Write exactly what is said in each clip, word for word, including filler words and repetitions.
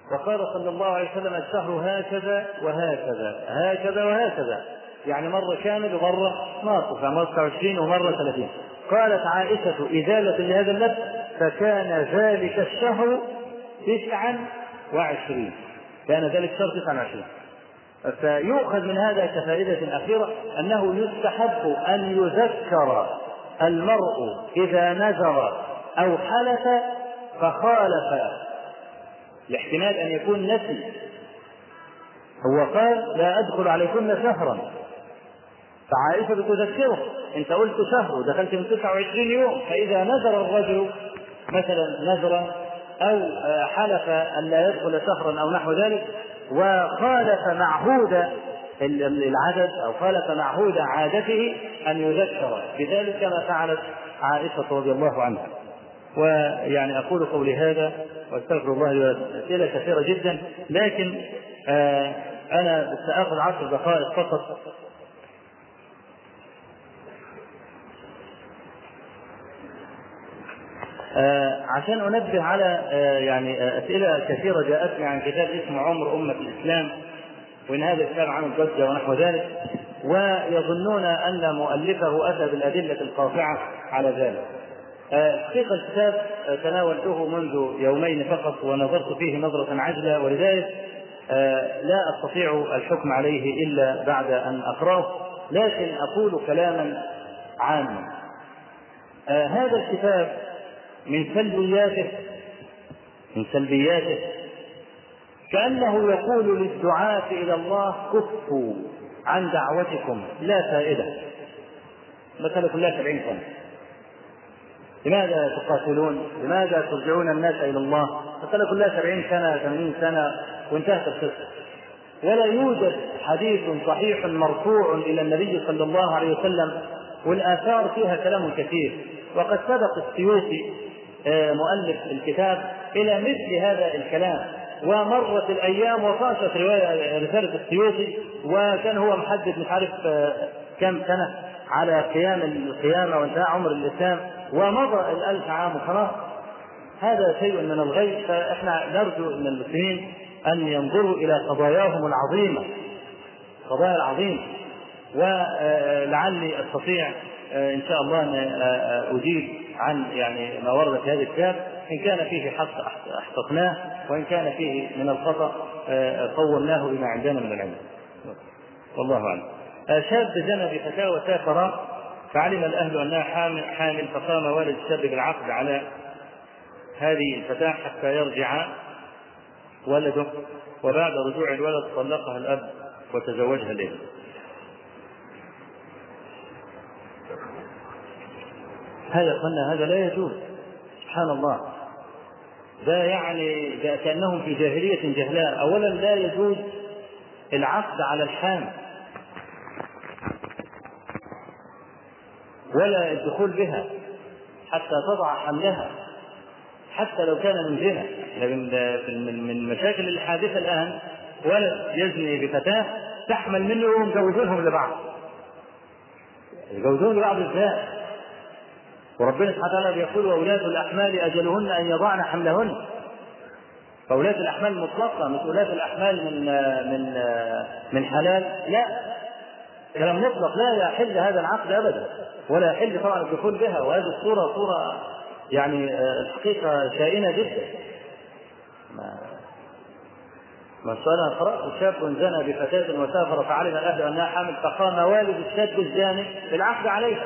وقال صلى الله عليه وسلم الشهر هكذا وهكذا هكذا وهكذا، يعني مرة كامل ومرة ناقص، مرة تسعة وعشرين ومرة ثلاثين. قالت عائشة إزالة لهذا اللبس فكان ذلك الشهر تسعا وعشرين، كان ذلك الشهر تسعا وعشرين. فيؤخذ من هذا كفائدة أخيرة أنه يستحب أن يذكر المرء إذا نذر أو حلف فخالف لاحتمال أن يكون نسي. هو قال لا أدخل عليكن شهرا، فعائشة بتذكره أنت قلت شهر ودخلت من تسعة وعشرين يوم، فإذا نذر الرجل مثلا نذرا أو حلف أن لا يدخل شهرا أو نحو ذلك وخالف معهود العدد أو خالف معهود عادته أن يذكر بذلك كما فعلت عائشة رضي الله عنها. ويعني أقول قولي هذا واستغفر الله لي، أسئلة كثيرة جدا، لكن آه أنا سأخذ عشر دقائق فقط آه عشان أنبه على آه يعني آه أسئلة كثيرة جاءتني عن كتاب اسمه عمر أمة الإسلام، وإن هذا الكتاب عن الضجة ونحو ذلك، ويظنون أن مؤلفه أتى بالأدلة القاطعة على ذلك. حقيقة الكتاب تناولته منذ يومين فقط ونظرت فيه نظرة عجلة، ولذلك لا أستطيع الحكم عليه إلا بعد أن أقرأه، لكن أقول كلاما عاما. هذا الكتاب من سلبياته من سلبياته كأنه يقول للدعاة إلى الله كفوا عن دعوتكم لا فائدة، مثلا كلها سبعين سنة، لماذا تقاتلون؟ لماذا ترجعون الناس إلى الله؟ مثلا كلها سبعين سنة ثمانين سنة وانتهت القصة. ولا يوجد حديث صحيح مرفوع إلى النبي صلى الله عليه وسلم، والآثار فيها كلام كثير. وقد سبق السيوطي مؤلف الكتاب إلى مثل هذا الكلام، ومرت الأيام وفاتت رواية رسالة السيوطي، وكان هو محدد مش عارف كم سنة على قيام القيامة وانتهى عمر الإسلام، ومضى الألف عام وخلاص. هذا شيء من الغيب. فإحنا نرجو من المسلمين أن ينظروا إلى قضاياهم العظيمة، قضايا العظيمة. ولعلي أستطيع إن شاء الله أن أجيب عن يعني ما ورد في هذا الكتاب، إن كان فيه حق أحققناه، وإن كان فيه من الخطأ قومناه بما عندنا من العلم، والله أعلم. شاب زنى بفتاة وسافر، فعلم الأهل أنها حامل، فقام والد الشاب بالعقد على هذه الفتاة حتى يرجع ولده، وبعد رجوع الولد طلقها الأب وتزوجها الابن. هذا قلنا هذا لا يجوز، سبحان الله. ده يعني ده كأنهم في جاهلية جهلاء. أولا لا يجوز العقد على الحامل ولا الدخول بها حتى تضع حملها، حتى لو كان من زنا. لكن من مشاكل الحادثة الآن ولد يزني بفتاة تحمل منه ومجوزونهم لبعض، يجوزون لبعض ازاي؟ وربنا سبحانه وتعالى يقول وأولاد الأحمال أجلهن أن يضعن حملهن. فأولاد الأحمال مطلقة، مش أولاد الأحمال من من من حلال، لا، كلام مطلق. لا يحل هذا العقد أبدا، ولا يحل طبعا الدخول بها. وهذه الصورة صورة يعني الحقيقة شائنة جدا. ما من صار قرأت شاب زنى بفتاة وسافر فعلم الأهل أنها حامل، فقام والد الشاب الزاني بالعقد عليها،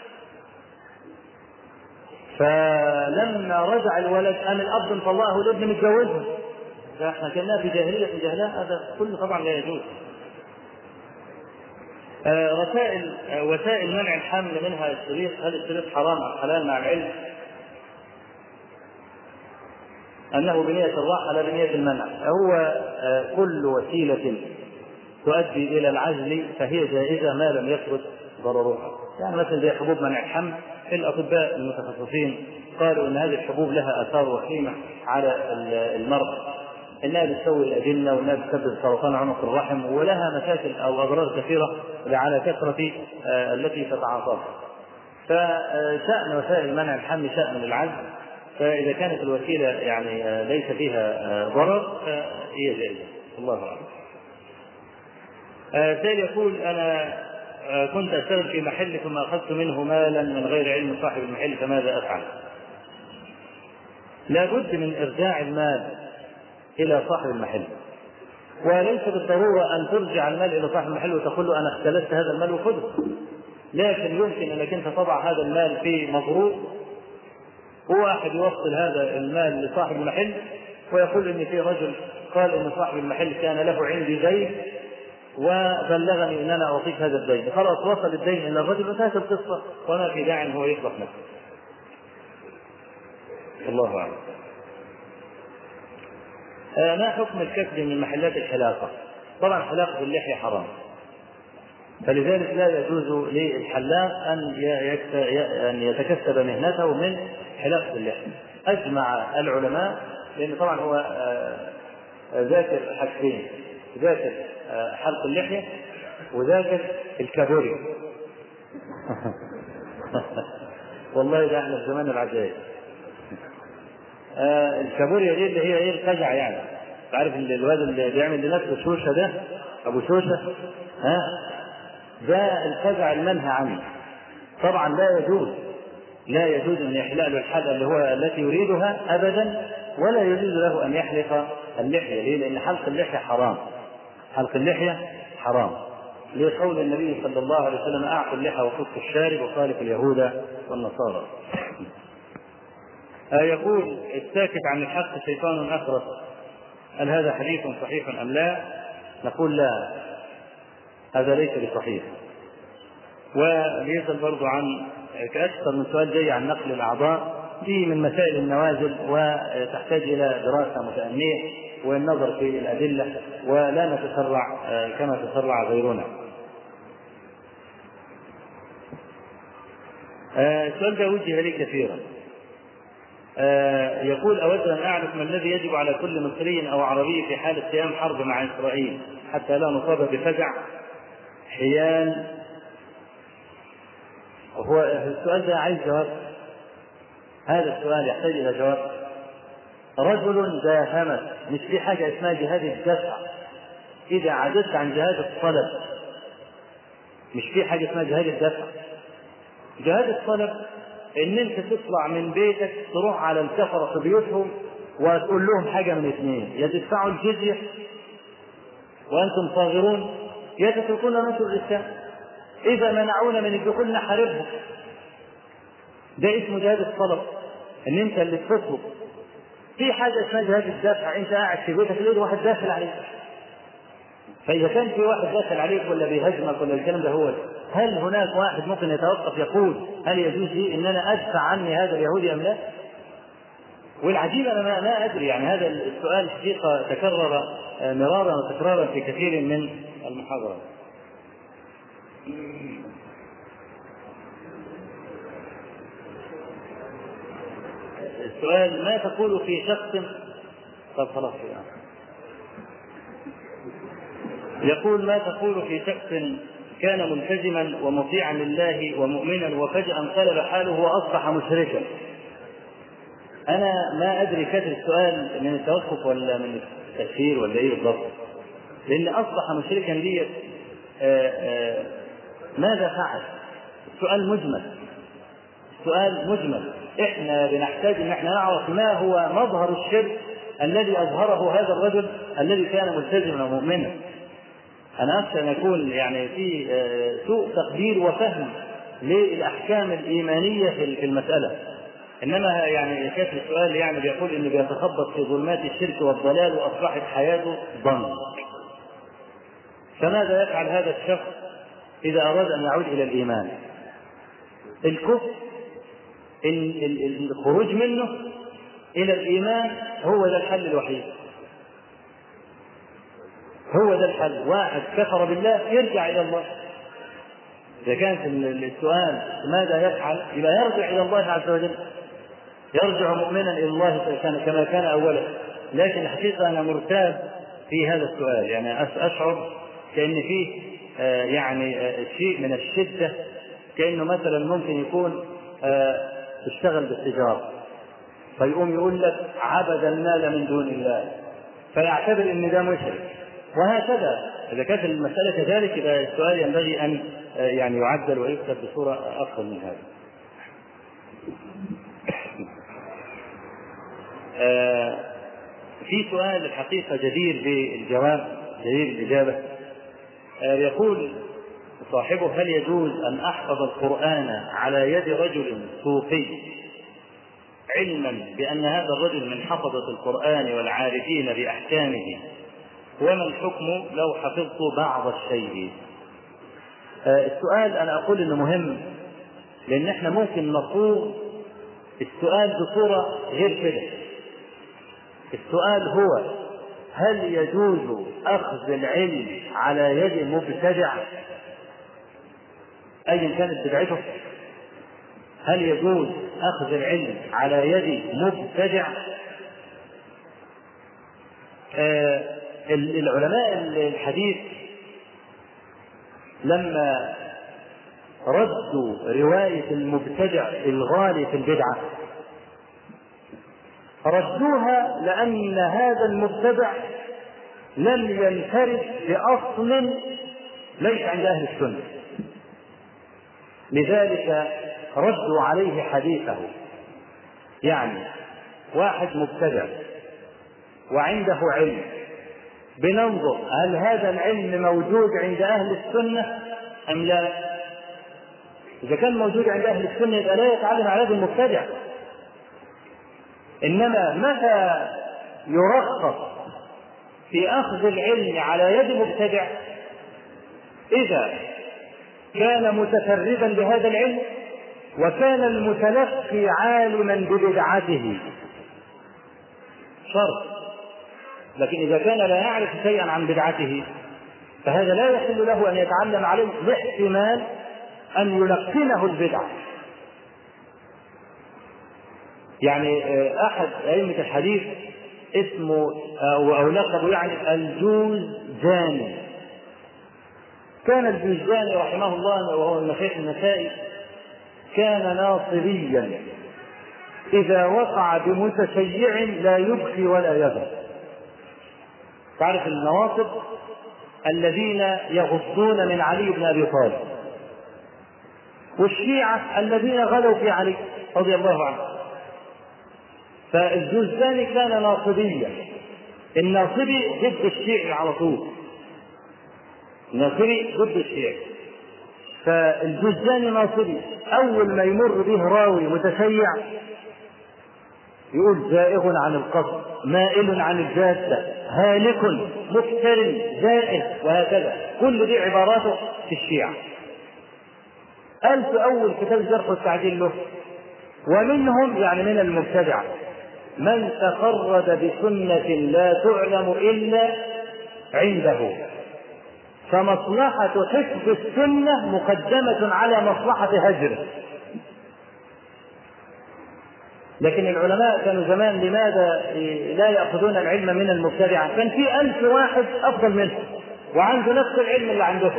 فلما رجع الولد قام الأب طلقه الابن متجوزها. فاحنا كنا في جاهلية جهلاء، هذا كله طبعا لا يجوز. آه رسائل آه وسائل منع الحمل منها الشريط. هل الشريط حرام أم حلال؟ مع العلم أنه بنية الراحة لا بنية المنع. هو آه كل وسيلة تؤدي إلى العزل فهي جائزة ما لم يثبت ضررها. يعني مثلا زي حبوب منع الحمل، الأطباء المتخصصين قالوا أن هذه الحبوب لها آثار وخيمة على المرض، إنها بتسوي الأجنة وإنها بتسبب سرطان عنق الرحم، ولها مشاكل أو أضرار كثيرة على كثرة التي تتعاطاها. فشأن وسائل منع الحمل شأن للعزل، فإذا كانت الوسيلة يعني ليس فيها ضرر فهي جائزة. الله أعلم. سائل يقول: أنا كنت أشتغل في محل ثم أخذت منه مالا من غير علم صاحب المحل، فماذا أفعل؟ لا بد من إرجاع المال إلى صاحب المحل، وليس بالضرورة أن ترجع المال إلى صاحب المحل وتقول له: أنا اختلست هذا المال وخذه، لكن يمكن أنك أنت تضع هذا المال في مضروب، وواحد يوصل هذا المال لصاحب المحل ويقول إن في رجل قال إن صاحب المحل كان له عندي دين وبلغني ان انا اعطيك هذا الدين، خلاص وصل الدين الى الرجل وانتهت القصه وما في داعي هو يفضح نفسه. الله اعلم. آه ما حكم الكسب من محلات الحلاقه؟ طبعا حلاقه اللحيه حرام، فلذلك لا يجوز للحلاق ان ان يتكسب مهنته من حلاقه اللحيه. اجمع العلماء، لان طبعا هو ذاكر حاجتين: ذاكر حلق اللحية وذاكر الكابوري. والله ده احنا في زمان العجائب. آه الكابوري دي اللي هي ايه القجع، يعني تعرف الواد اللي بيعمل لنفسه شوشة ده ابو شوشة، ها ده القجع المنهى عنه. طبعا لا يجوز لا يجوز ان يحلق له الحلقة اللي هو التي يريدها ابدا، ولا يجوز له ان يحلق اللحية. ليه؟ لان حلق اللحية حرام. حلق اللحية حرام لقول النبي صلى الله عليه وسلم: أعطوا اللحى وخص الشارب وخالف اليهود والنصارى. آه يقول: الساكت عن الحق شيطان أخرس، هل هذا حديث صحيح أم لا؟ نقول لا، هذا ليس بصحيح. وبيسأل برضو عن كأكثر من سؤال جاي عن نقل الأعضاء، دي من مسائل النوازل وتحتاج إلى دراسة متأنية والنظر في الأدلة، ولا نتسرع كما تسرع غيرنا. السؤال ده وجه لي كثيرا. يقول: أود أن أعرف ما الذي يجب على كل مصري أو عربي في حالة قيام حرب مع إسرائيل حتى لا نصاب بفزع حيال. هو السؤال ده عايز جواب، هذا السؤال يحتاج إلى جواب. رجل داهمت، مش في حاجة اسمها جهاد الدفع. إذا عجزت عن جهاد الطلب، مش في حاجة اسمها جهاد الدفع. جهاد الطلب إن أنت تطلع من بيتك تروح على الكفرة في بيوتهم وتقول لهم حاجة من اثنين: يا تدفعوا الجزية وأنتم صاغرون، يا تتركون نصر الإسلام. إذا منعونا من الدخول نحاربهم. ده اسمه جهاد الطلب، إن أنت اللي تطلب. في حاجة اسمها جهاد الدافع، انت قاعد في بيتك لقيت واحد داخل عليك، فإذا كان في واحد داخل عليك ولا بيهاجمك ولا الكلام ده، هو هل هناك واحد ممكن يتوقف يقول: هل يجوز لي ان انا ادفع عني هذا اليهودي ام لا؟ والعجيب انا ما, ما ادري، يعني هذا السؤال حقيقة تكرر مرارا وتكرارا في كثير من المحاضرات. السؤال: ما تقول في شخص طب خلاص يعني. يقول: ما تقول في شخص كان ملتزما ومطيعا لله ومؤمنا وفجأة انقلب حاله وأصبح مشركا؟ أنا ما أدري كثر السؤال من التوقف ولا من التكفير ولا إيه بالضبط، لأن أصبح مشركا دي ماذا فعل؟ السؤال مجمل، السؤال مجمل. إحنا بنحتاج إن إحنا نعرف ما هو مظهر الشرك الذي أظهره هذا الرجل الذي كان ملتزما ومؤمنا. أنا أخشى أن يكون يعني في سوء تقدير وفهم للأحكام الإيمانية في المسألة، إنما يعني كاتب السؤال يعني بيقول إنه بيتخبط في ظلمات الشرك والضلال وأصبحت حياته ضنك. فماذا يفعل هذا الشخص إذا أراد أن يعود إلى الإيمان؟ الكفر، الخروج منه إلى الإيمان هو ذا الحل الوحيد، هو ذا الحل. واحد كفر بالله يرجع إلى الله. إذا كانت السؤال ماذا يفعل، يبقى يرجع إلى الله عز وجل، يرجع مؤمنا إلى الله كما كان أولا. لكن الحقيقة أنا مرتاب في هذا السؤال، يعني أشعر كأن فيه يعني شيء من الشدة، كأنه مثلا ممكن يكون اشتغل بالتجارة فيقوم يقول لك عبد المال من دون الله فيعتبر ان ده مشرك، وهكذا. اذا كانت المساله كذلك يبقى السؤال ينبغي ان يعني يعدل ويكتب بصوره افضل من هذا. في سؤال الحقيقه جدير بالجواب، جدير الاجابه. يقول صاحبه: هل يجوز ان احفظ القران على يد رجل صوفي علما بان هذا الرجل من حفظه القران والعارفين باحكامه، وما الحكم لو حفظت بعض الشيء؟ السؤال انا اقول انه مهم، لان احنا ممكن نصوغ السؤال بصوره غير كده. السؤال هو: هل يجوز اخذ العلم على يد مبتدع ايا كانت بدعته؟ هل يجوز اخذ العلم على يد مبتدع؟ آه العلماء الحديث لما ردوا رواية المبتدع الغالي في البدعة ردوها لأن هذا المبتدع لم ينفرد بأصل ليس عند أهل السنة، لذلك ردوا عليه حديثه. يعني واحد مبتدع وعنده علم، بننظر هل هذا العلم موجود عند أهل السنة أم لا؟ إذا كان موجود عند أهل السنة يبقى لا يتعلم على يد المبتدع. إنما متى يرخص في أخذ العلم على يد مبتدع؟ إذا كان متفردا بهذا العلم وكان المتلقي عالما ببدعته، شرط. لكن إذا كان لا يعرف شيئا عن بدعته فهذا لا يحل له أن يتعلم عليه، لاحتمال أن يلقنه البدعة. يعني أحد أئمة الحديث اسمه أو لقبه يعني الجوزجاني. كان الجوزجاني رحمه الله وهو من مشايخ النسائي كان ناصريا، إذا وقع بمتشيع لا يبكي ولا يذر. تعرف النواصب الذين يغضون من علي بن أبي طالب، والشيعة الذين غلوا في علي رضي الله عنه. فالجوزجاني كان ناصبيا، الناصبي ضد الشيعي على طول، الناصبي ضد الشيعي. فالجوزجاني ناصبي، أول ما يمر به راوي متشيع يقول زائغ عن القصد، مائل عن الجادة، هالك، مفتر، زائغ، وهكذا. كل دي عباراته في الشيعة. قال في أول كتاب الجرح والتعديل له: ومنهم يعني من المبتدعة من تفرد بسنة لا تعلم إلا عنده، فمصلحة حفظ السنة مقدمة على مصلحة هجره. لكن العلماء كانوا زمان لماذا لا يأخذون العلم من المبتدعة؟ كان في ألف واحد أفضل منه وعنده نفس العلم اللي عندهم.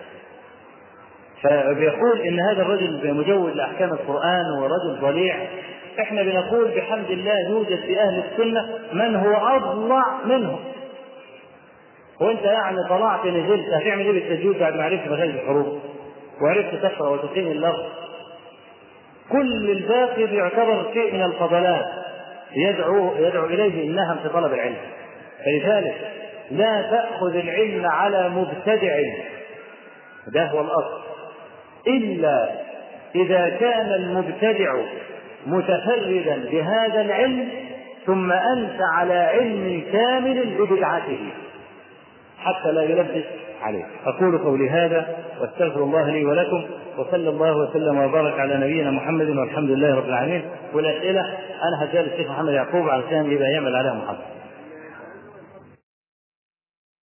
فبيقول إن هذا الرجل مجود لأحكام القرآن ورجل ضليع. إحنا بنقول بحمد الله يوجد في أهل السنة من هو أضلع منه. وأنت يعني طلعت نزلت هتعمل إيه بالتجويد بعد ما عرفت مخارج الحروف وعرفت تقرأ وتقيم اللفظ؟ كل الباقي بيعتبر شيء من الفضلات يدعو يدعو إليه النهم في طلب العلم. فلذلك لا تأخذ العلم على مبتدع، ده هو الأصل، إلا إذا كان المبتدع متفردا بهذا العلم ثم أنت على علم كامل ببدعته حتى لا يلبس عليه. أقول قولي هذا واستغفر الله لي ولكم، وصلى الله وسلم وبارك على نبينا محمد والحمد لله رب العالمين. والأسئلة أنا هسأل الشيخ محمد يعقوب علشان يبقى يعمل عليها محاضرة.